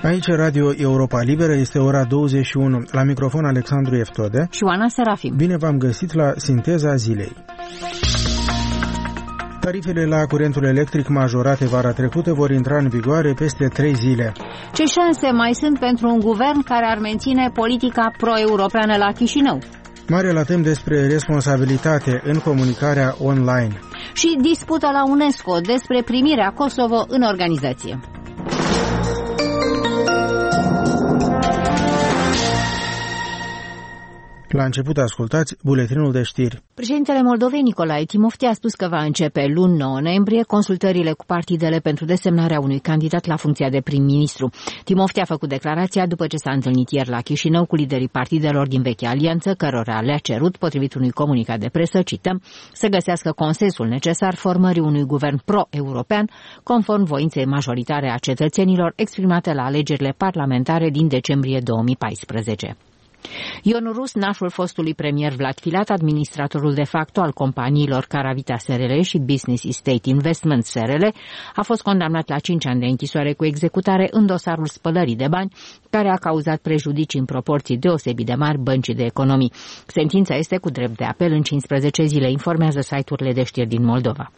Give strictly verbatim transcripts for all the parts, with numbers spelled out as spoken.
Aici Radio Europa Liberă, este ora douăzeci și unu. La microfon Alexandru Eftode și Oana Serafim. Bine v-am găsit la Sinteza Zilei. Tarifele la curentul electric majorate vara trecută vor intra în vigoare peste trei zile. Ce șanse mai sunt pentru un guvern care ar menține politica pro-europeană la Chișinău? Mare la tem despre responsabilitate în comunicarea online. Și dispută la UNESCO despre primirea Kosovo în organizație. La început ascultați buletinul de știri. Președintele Moldovei Nicolae Timoftea a spus că va începe luni nouă noiembrie consultările cu partidele pentru desemnarea unui candidat la funcția de prim-ministru. Timoftea a făcut declarația după ce s-a întâlnit ieri la Chișinău cu liderii partidelor din vechea alianță, cărora le-a cerut, potrivit unui comunicat de presă, cităm, să găsească consensul necesar formării unui guvern pro-european, conform voinței majoritare a cetățenilor exprimate la alegerile parlamentare din decembrie două mii paisprezece. Ion Rus, nașul fostului premier Vlad Filat, administratorul de facto al companiilor Caravita S R L și Business Estate Investment S R L, a fost condamnat la cinci ani de închisoare cu executare în dosarul spălării de bani, care a cauzat prejudicii în proporții deosebit de mari băncii de economii. Sentința este cu drept de apel în cincisprezece zile, informează site-urile de știri din Moldova.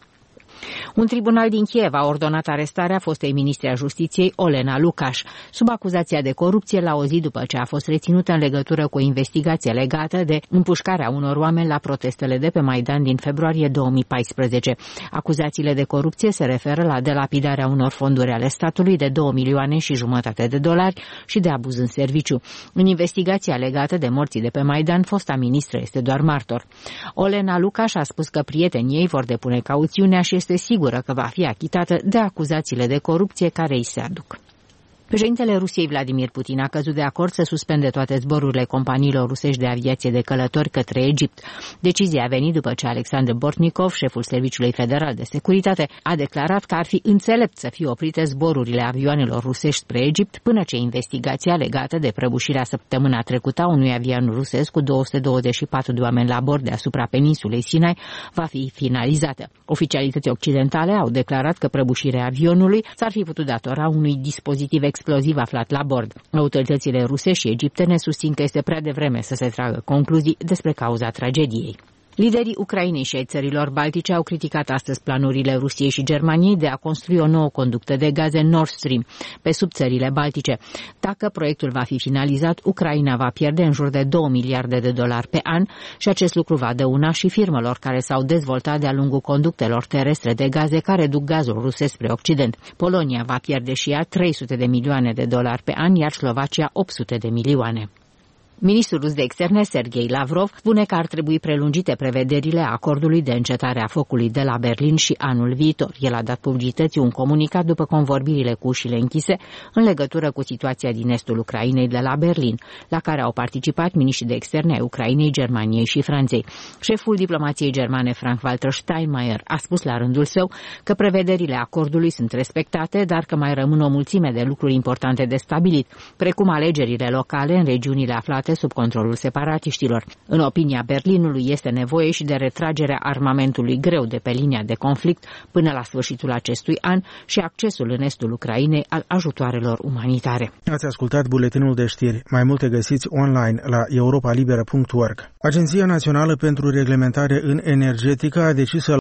Un tribunal din Kiev a ordonat arestarea fostei ministre a Justiției, Olena Lukaș, sub acuzația de corupție la o zi după ce a fost reținută în legătură cu o investigație legată de împușcarea unor oameni la protestele de pe Maidan din februarie două mii paisprezece. Acuzațiile de corupție se referă la delapidarea unor fonduri ale statului de două milioane și jumătate de dolari și de abuz în serviciu. În investigația legată de morții de pe Maidan, fosta ministră este doar martor. Olena Lukaș a spus că prietenii ei vor depune cauțiunea și este sigură că va fi achitată de acuzațiile de corupție care îi se aduc. Președintele Rusiei Vladimir Putin a căzut de acord să suspende toate zborurile companiilor rusești de aviație de călători către Egipt. Decizia a venit după ce Alexander Bortnikov, șeful Serviciului Federal de Securitate, a declarat că ar fi înțelept să fie oprite zborurile avioanelor rusești spre Egipt până ce investigația legată de prăbușirea săptămâna trecută a unui avion rusesc cu două sute douăzeci și patru de oameni la bord deasupra peninsulei Sinai va fi finalizată. Oficialități occidentale au declarat că prăbușirea avionului s-ar fi putut datora unui dispozitiv exploziv aflat la bord. Autoritățile ruse și egiptene susțin că este prea devreme să se tragă concluzii despre cauza tragediei. Liderii Ucrainei și ai țărilor baltice au criticat astăzi planurile Rusiei și Germaniei de a construi o nouă conductă de gaze Nord Stream pe sub țările baltice. Dacă proiectul va fi finalizat, Ucraina va pierde în jur de două miliarde de dolari pe an și acest lucru va dăuna și firmelor care s-au dezvoltat de-a lungul conductelor terestre de gaze care duc gazul rusesc spre Occident. Polonia va pierde și ea trei sute de milioane de dolari pe an, iar Slovacia opt sute de milioane. Ministrul rus de externe, Sergei Lavrov, spune că ar trebui prelungite prevederile acordului de încetare a focului de la Berlin și anul viitor. El a dat publicității un comunicat după convorbirile cu ușile închise în legătură cu situația din estul Ucrainei de la Berlin, la care au participat miniștrii de externe ai Ucrainei, Germaniei și Franței. Șeful diplomației germane, Frank-Walter Steinmeier, a spus la rândul său că prevederile acordului sunt respectate, dar că mai rămân o mulțime de lucruri importante de stabilit, precum alegerile locale în regiunile aflate sub controlul separatiștilor. În opinia Berlinului este nevoie și de retragerea armamentului greu de pe linia de conflict până la sfârșitul acestui an și accesul în estul Ucrainei al ajutoarelor umanitare. Ați ascultat buletinul de știri. Mai multe găsiți online la europa liberă punct org. Agenția Națională pentru Reglementare în Energetică a decis să